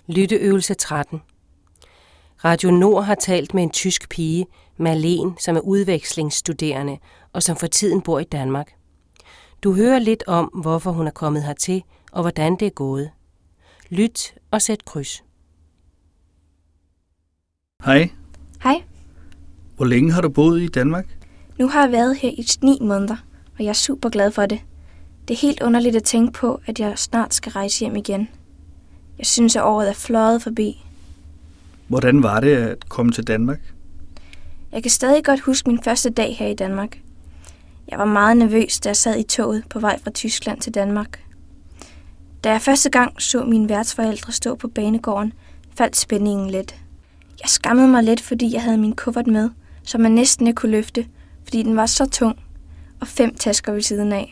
Lytteøvelse 13. Radio Nord har talt med en tysk pige, Marlene, som er udvekslingsstuderende og som for tiden bor i Danmark. Du hører lidt om, hvorfor hun er kommet hertil og hvordan det er gået. Lyt og sæt kryds. Hej. Hej. Hvor længe har du boet i Danmark? Nu har jeg været her i 9 måneder, og jeg er super glad for det. Det er helt underligt at tænke på, at jeg snart skal rejse hjem igen. Jeg synes, at året er fløjet forbi. Hvordan var det at komme til Danmark? Jeg kan stadig godt huske min første dag her i Danmark. Jeg var meget nervøs, da jeg sad i toget på vej fra Tyskland til Danmark. Da jeg første gang så mine værtsforældre stå på banegården, faldt spændingen lidt. Jeg skammede mig lidt, fordi jeg havde min kuffert med, som man næsten ikke kunne løfte, fordi den var så tung, og 5 tasker ved siden af.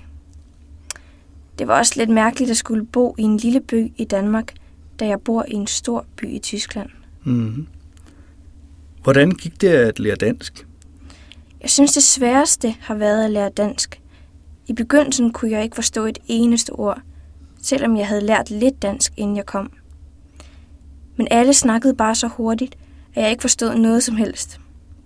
Det var også lidt mærkeligt at skulle bo i en lille by i Danmark, da jeg bor i en stor by i Tyskland. Mm-hmm. Hvordan gik det at lære dansk? Jeg synes, det sværeste har været at lære dansk. I begyndelsen kunne jeg ikke forstå et eneste ord, selvom jeg havde lært lidt dansk, inden jeg kom. Men alle snakkede bare så hurtigt, at jeg ikke forstod noget som helst.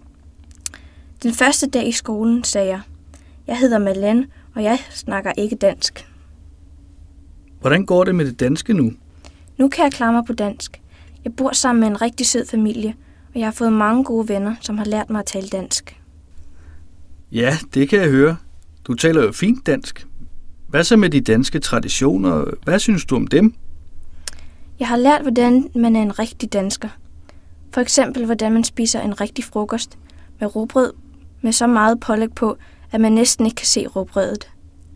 Den første dag i skolen sagde jeg hedder Marlene, og jeg snakker ikke dansk. Hvordan går det med det danske nu? Nu kan jeg klare mig på dansk. Jeg bor sammen med en rigtig sød familie, og jeg har fået mange gode venner, som har lært mig at tale dansk. Ja, det kan jeg høre. Du taler jo fint dansk. Hvad så med de danske traditioner? Hvad synes du om dem? Jeg har lært, hvordan man er en rigtig dansker. For eksempel, hvordan man spiser en rigtig frokost med rugbrød med så meget pålæg på, at man næsten ikke kan se rugbrødet.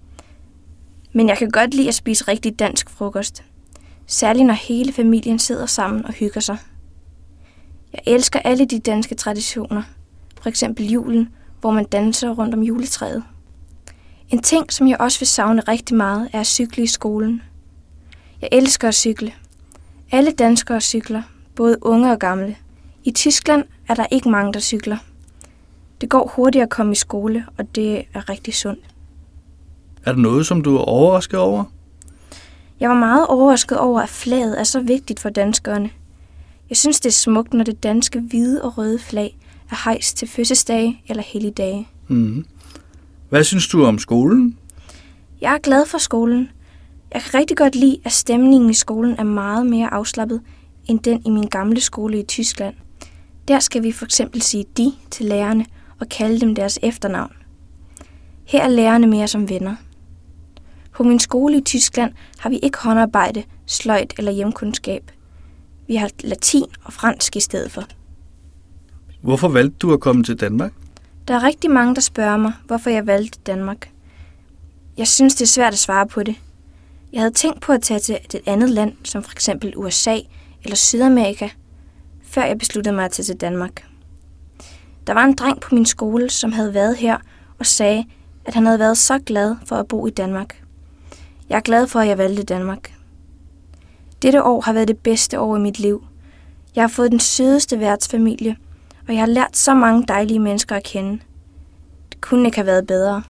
Men jeg kan godt lide at spise rigtig dansk frokost. Særligt når hele familien sidder sammen og hygger sig. Jeg elsker alle de danske traditioner. For eksempel julen, hvor man danser rundt om juletræet. En ting, som jeg også vil savne rigtig meget, er at cykle i skolen. Jeg elsker at cykle. Alle danskere cykler, både unge og gamle. I Tyskland er der ikke mange, der cykler. Det går hurtigt at komme i skole, og det er rigtig sundt. Er der noget, som du er overrasket over? Jeg var meget overrasket over, at flaget er så vigtigt for danskerne. Jeg synes, det er smukt, når det danske hvide og røde flag er hejst til fødselsdage eller helligdage. Mm-hmm. Hvad synes du om skolen? Jeg er glad for skolen. Jeg kan rigtig godt lide, at stemningen i skolen er meget mere afslappet end den i min gamle skole i Tyskland. Der skal vi for eksempel sige de til lærerne og kalde dem deres efternavn. Her er lærerne mere som venner. På min skole i Tyskland har vi ikke håndarbejde, sløjd eller hjemkundskab. Vi har latin og fransk i stedet for. Hvorfor valgte du at komme til Danmark? Der er rigtig mange, der spørger mig, hvorfor jeg valgte Danmark. Jeg synes, det er svært at svare på det. Jeg havde tænkt på at tage til et andet land, som for eksempel USA eller Sydamerika, før jeg besluttede mig at tage til Danmark. Der var en dreng på min skole, som havde været her og sagde, at han havde været så glad for at bo i Danmark. Jeg er glad for, at jeg valgte Danmark. Dette år har været det bedste år i mit liv. Jeg har fået den sødeste værtsfamilie, og jeg har lært så mange dejlige mennesker at kende. Det kunne ikke have været bedre.